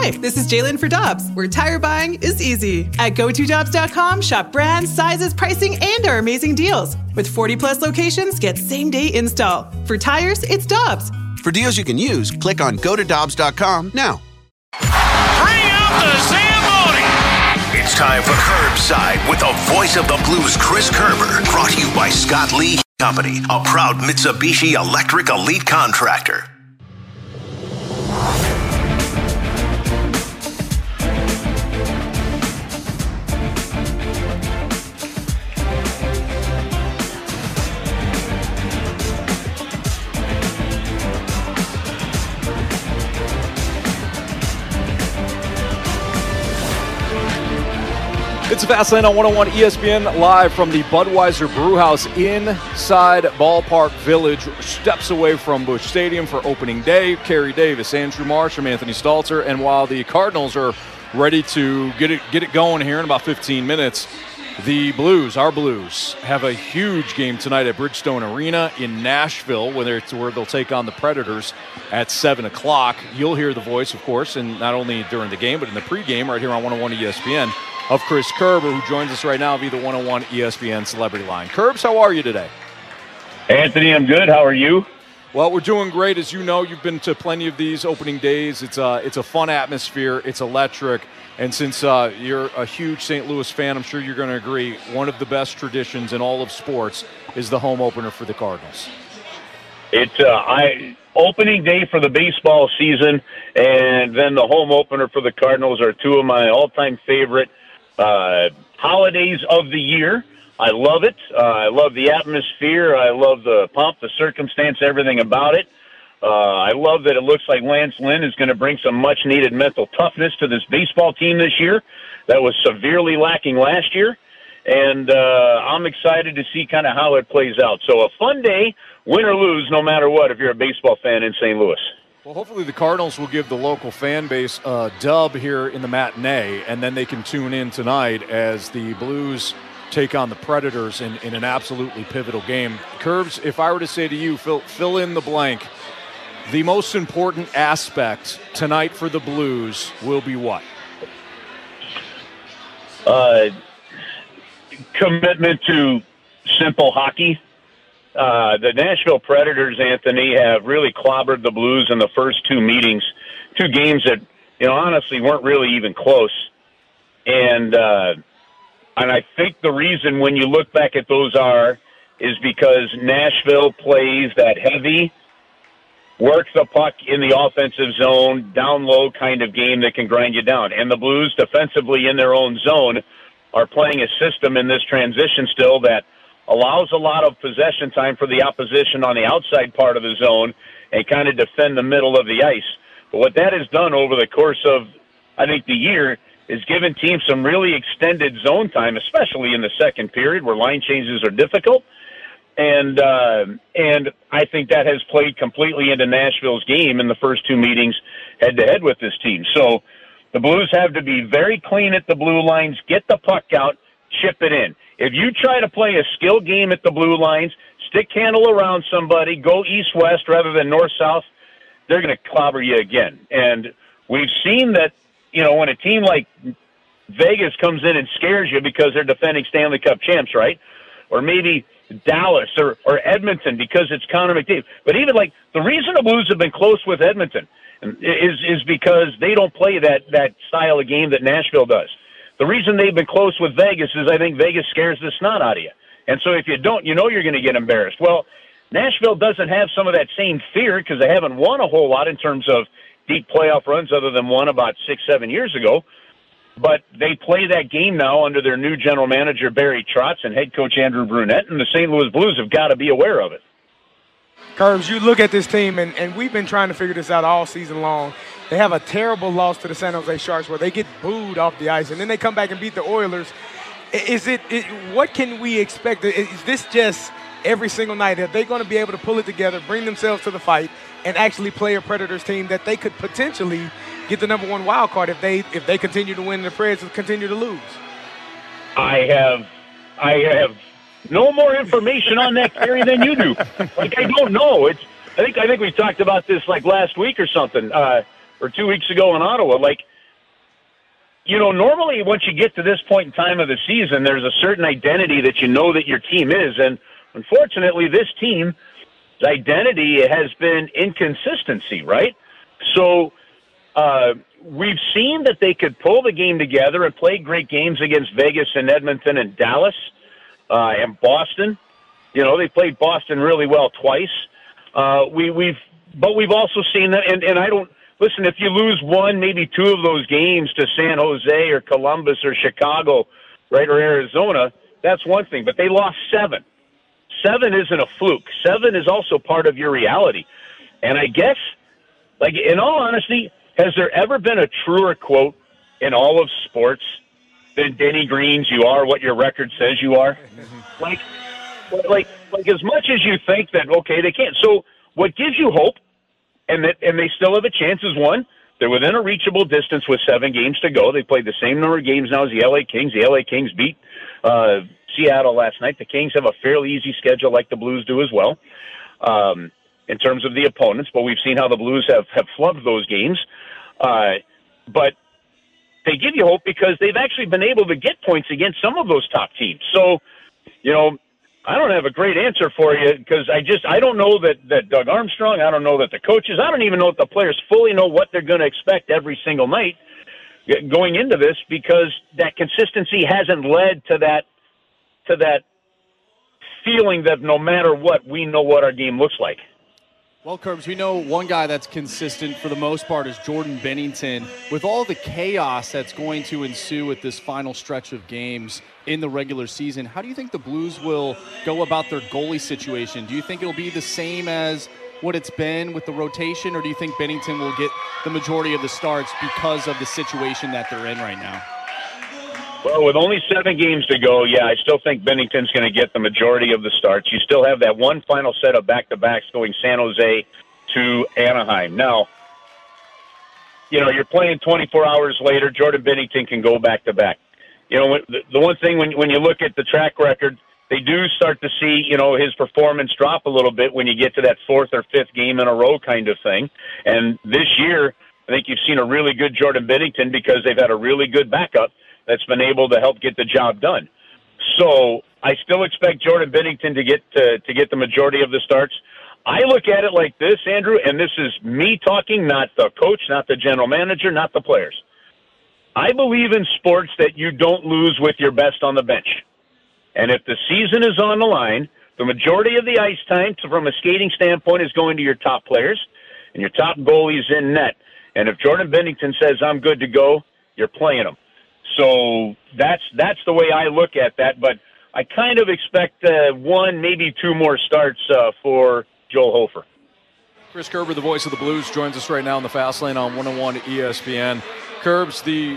Hi, this is Jalen for Dobbs, where tire buying is easy. At GoToDobbs.com, shop brands, sizes, pricing, and our amazing deals. With 40-plus locations, get same-day install. For tires, it's Dobbs. For deals you can use, click on GoToDobbs.com now. Bring out the Zamboni! It's time for Curbside with the voice of the Blues, Chris Kerber. Brought to you by Scott Lee Company, a proud Mitsubishi Electric Elite contractor. It's Fastlane on 101 ESPN, live from the Budweiser Brewhouse inside Ballpark Village, steps away from Busch Stadium for opening day. Kerry Davis, Andrew Marsh, I'm Anthony Stalter, and while the Cardinals are ready to get it going here in about 15 minutes, the Blues, our Blues, have a huge game tonight at Bridgestone Arena in Nashville, where they'll take on the Predators at 7 o'clock. You'll hear the voice, of course, and not only during the game, but in the pregame right here on 101 ESPN. Of Chris Kerber, who joins us right now via the 101 ESPN Celebrity Line. Kerbs, how are you today? Anthony, I'm good. How are you? Well, we're doing great. As you know, you've been to plenty of these opening days. It's a fun atmosphere. It's electric. And since you're a huge St. Louis fan, I'm sure you're going to agree, one of the best traditions in all of sports is the home opener for the Cardinals. It's opening day for the baseball season, and then the home opener for the Cardinals are two of my all-time favorite holidays of the year. I love it. I love the atmosphere. I love the pomp, the circumstance, everything about it. I love that it looks like Lance Lynn is going to bring some much-needed mental toughness to this baseball team this year that was severely lacking last year. And I'm excited to see kind of how it plays out. So a fun day, win or lose, no matter what, if you're a baseball fan in St. Louis. Well, hopefully the Cardinals will give the local fan base a dub here in the matinee, and then they can tune in tonight as the Blues take on the Predators in an absolutely pivotal game. Curbs, if I were to say to you, fill in the blank, the most important aspect tonight for the Blues will be what? Commitment to simple hockey. The Nashville Predators, Anthony, have really clobbered the Blues in the first two games that, honestly weren't really even close. And I think the reason when you look back at those is because Nashville plays that heavy, work the puck in the offensive zone, down low kind of game that can grind you down. And the Blues, defensively in their own zone, are playing a system in this transition still that allows a lot of possession time for the opposition on the outside part of the zone and kind of defend the middle of the ice. But what that has done over the course of, I think, the year is given teams some really extended zone time, especially in the second period where line changes are difficult. And I think that has played completely into Nashville's game in the first two meetings head-to-head with this team. So the Blues have to be very clean at the blue lines, get the puck out, chip it in. If you try to play a skill game at the blue lines, stick handle around somebody, go east-west rather than north-south, they're going to clobber you again. And we've seen that, when a team like Vegas comes in and scares you because they're defending Stanley Cup champs, right? Or maybe Dallas or Edmonton because it's Connor McDavid. But even the reason the Blues have been close with Edmonton is because they don't play that style of game that Nashville does. The reason they've been close with Vegas is I think Vegas scares the snot out of you. And so if you don't, you're going to get embarrassed. Well, Nashville doesn't have some of that same fear because they haven't won a whole lot in terms of deep playoff runs other than one about 6-7 years ago. But they play that game now under their new general manager, Barry Trotz, and head coach Andrew Brunette, and the St. Louis Blues have got to be aware of it. Curbs, you look at this team, and we've been trying to figure this out all season long. They have a terrible loss to the San Jose Sharks where they get booed off the ice, and then they come back and beat the Oilers. What can we expect? Is this just every single night? Are they going to be able to pull it together, bring themselves to the fight, and actually play a Predators team that they could potentially get the number one wild card if they continue to win and the Preds continue to lose? I have no more information on that, Kerry, than you do. I don't know. I think we talked about this last week or something, or 2 weeks ago in Ottawa. normally once you get to this point in time of the season, there's a certain identity that you know that your team is. And unfortunately, this team's identity has been inconsistency, right? So we've seen that they could pull the game together and play great games against Vegas and Edmonton and Dallas and Boston. They played Boston really well twice. But we've also seen that, and I don't listen. If you lose one, maybe two of those games to San Jose or Columbus or Chicago, right, or Arizona, that's one thing. But they lost 7. 7 isn't a fluke. 7 is also part of your reality. And I guess, like, in all honesty, has there ever been a truer quote in all of sports than Denny Green's "You are what your record says you are"? Like as much as you think that, okay, they can't. So what gives you hope, and they still have a chance, is one, they're within a reachable distance with 7 games to go. They played the same number of games now as the LA Kings. The LA Kings beat Seattle last night. The Kings have a fairly easy schedule like the Blues do as well in terms of the opponents, but we've seen how the Blues have flubbed those games. But they give you hope because they've actually been able to get points against some of those top teams. So, I don't have a great answer for you because I don't know that Doug Armstrong, I don't know that the coaches, I don't even know if the players fully know what they're going to expect every single night going into this, because that consistency hasn't led to that feeling that no matter what, we know what our game looks like. Well, Curbs, we know one guy that's consistent for the most part is Jordan Binnington. With all the chaos that's going to ensue with this final stretch of games in the regular season, how do you think the Blues will go about their goalie situation? Do you think it'll be the same as what it's been with the rotation, or do you think Binnington will get the majority of the starts because of the situation that they're in right now? Well, with only 7 games to go, yeah, I still think Binnington's going to get the majority of the starts. You still have that one final set of back-to-backs going San Jose to Anaheim. Now, you're playing 24 hours later. Jordan Binnington can go back-to-back. The one thing when you look at the track record, they do start to see, his performance drop a little bit when you get to that 4th or 5th game in a row kind of thing. And this year, I think you've seen a really good Jordan Binnington because they've had a really good backup that's been able to help get the job done. So I still expect Jordan Binnington to get the majority of the starts. I look at it like this, Andrew, and this is me talking, not the coach, not the general manager, not the players. I believe in sports that you don't lose with your best on the bench. And if the season is on the line, the majority of the ice time from a skating standpoint is going to your top players and your top goalies in net. And if Jordan Binnington says, I'm good to go, you're playing him. So that's the way I look at that. But I kind of expect 1, maybe 2 more starts for Joel Hofer. Chris Kerber, the voice of the Blues, joins us right now in the Fast Lane on 101 ESPN. Kerbs, the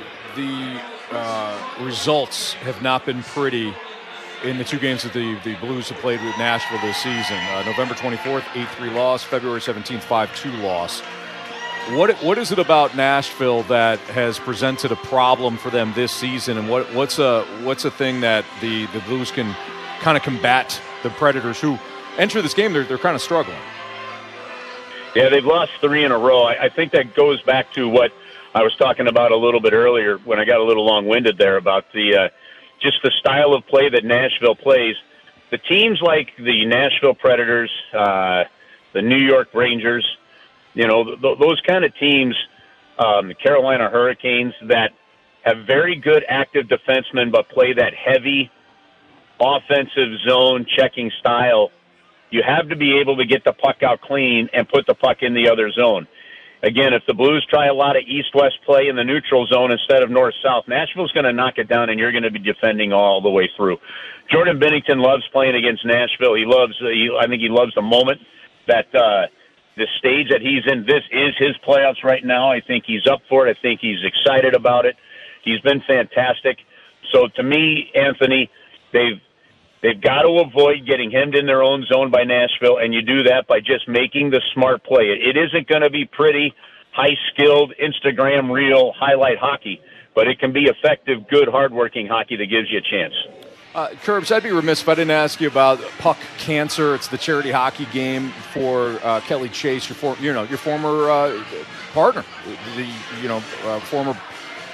results have not been pretty in the 2 games that the Blues have played with Nashville this season. November 24th, 8-3 loss. February 17th, 5-2 loss. What is it about Nashville that has presented a problem for them this season, and what's a thing that the Blues can kind of combat the Predators who enter this game? They're kind of struggling. Yeah, they've lost 3 in a row. I think that goes back to what I was talking about a little bit earlier when I got a little long-winded there about the just the style of play that Nashville plays. The teams like the Nashville Predators, the New York Rangers, those kind of teams, the Carolina Hurricanes, that have very good active defensemen but play that heavy offensive zone checking style. You have to be able to get the puck out clean and put the puck in the other zone. Again, if the Blues try a lot of east-west play in the neutral zone instead of north-south, Nashville's going to knock it down, and you're going to be defending all the way through. Jordan Binnington loves playing against Nashville. I think he loves the moment that the stage that he's in. This is his playoffs right now. I think he's up for it. I think he's excited about it. He's been fantastic. So to me, Anthony, they've got to avoid getting hemmed in their own zone by Nashville, and you do that by just making the smart play. It isn't going to be pretty, high-skilled, Instagram reel, highlight hockey, but it can be effective, good, hardworking hockey that gives you a chance. Kerbs, I'd be remiss if I didn't ask you about Puck Cancer. It's the charity hockey game for Kelly Chase, your former partner, the former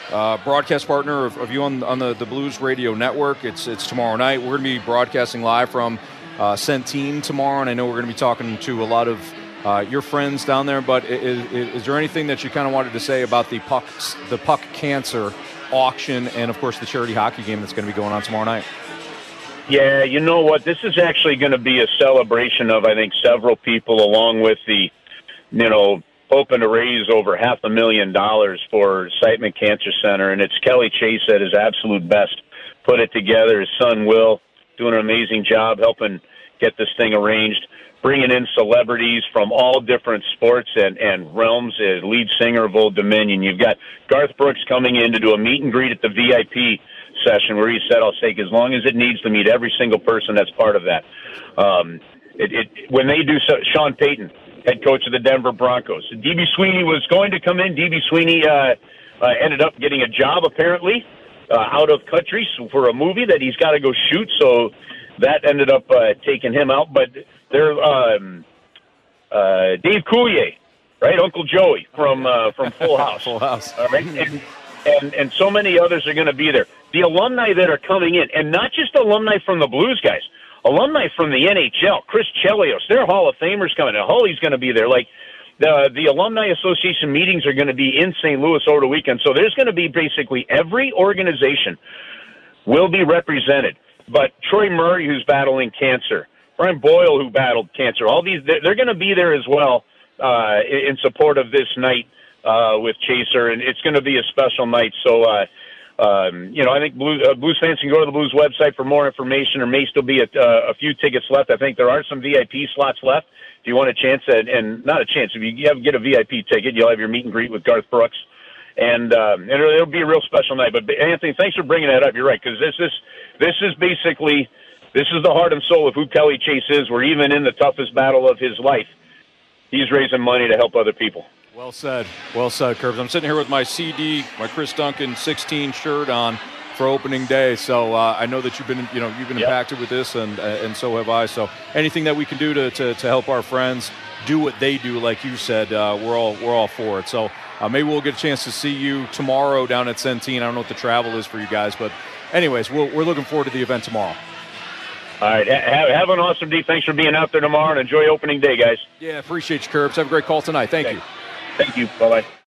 broadcast partner of you on the Blues Radio Network. It's tomorrow night. We're going to be broadcasting live from Centene tomorrow, and I know we're going to be talking to a lot of your friends down there. But is there anything that you kind of wanted to say about the Puck Cancer auction and, of course, the charity hockey game that's going to be going on tomorrow night? Yeah, you know what? This is actually going to be a celebration of, I think, several people, along with the, hoping to raise over $500,000 for Siteman Cancer Center. And it's Kelly Chase at his absolute best put it together. His son, Will, doing an amazing job helping get this thing arranged, bringing in celebrities from all different sports and realms, as lead singer of Old Dominion. You've got Garth Brooks coming in to do a meet and greet at the VIP session where he said, I'll take as long as it needs to meet every single person that's part of that. When they do so, Sean Payton, head coach of the Denver Broncos. D.B. Sweeney was going to come in. D.B. Sweeney ended up getting a job, apparently, out of country for a movie that he's got to go shoot, so that ended up taking him out. But they're Dave Coulier, right? Uncle Joey from Full House. Full House. All right? And so many others are going to be there. The alumni that are coming in, and not just alumni from the Blues guys, alumni from the NHL, Chris Chelios, they're Hall of Famers coming in. Holly's going to be there. Like, the Alumni Association meetings are going to be in St. Louis over the weekend. So there's going to be basically every organization will be represented. But Troy Murray, who's battling cancer, Brian Boyle, who battled cancer, all these, they're going to be there as well in support of this night with Chaser. And it's going to be a special night. So, I think Blues fans can go to the Blues website for more information. There may still be a few tickets left. I think there are some VIP slots left. If you want a chance, and not a chance, if you get a VIP ticket, you'll have your meet and greet with Garth Brooks. And it'll be a real special night. But, Anthony, thanks for bringing that up. You're right, because this is basically the heart and soul of who Kelly Chase is, where even in the toughest battle of his life, he's raising money to help other people. Well said, Curbs. I'm sitting here with my CD, my Chris Duncan 16 shirt on for opening day. So I know that you've been impacted with this, and so have I. So anything that we can do to help our friends do what they do, like you said, we're all for it. So maybe we'll get a chance to see you tomorrow down at Centene. I don't know what the travel is for you guys, but anyways, we're looking forward to the event tomorrow. All right, have an awesome day. Thanks for being out there tomorrow, and enjoy opening day, guys. Yeah, appreciate you, Curbs. Have a great call tonight. Thank you. Thank you. Bye-bye.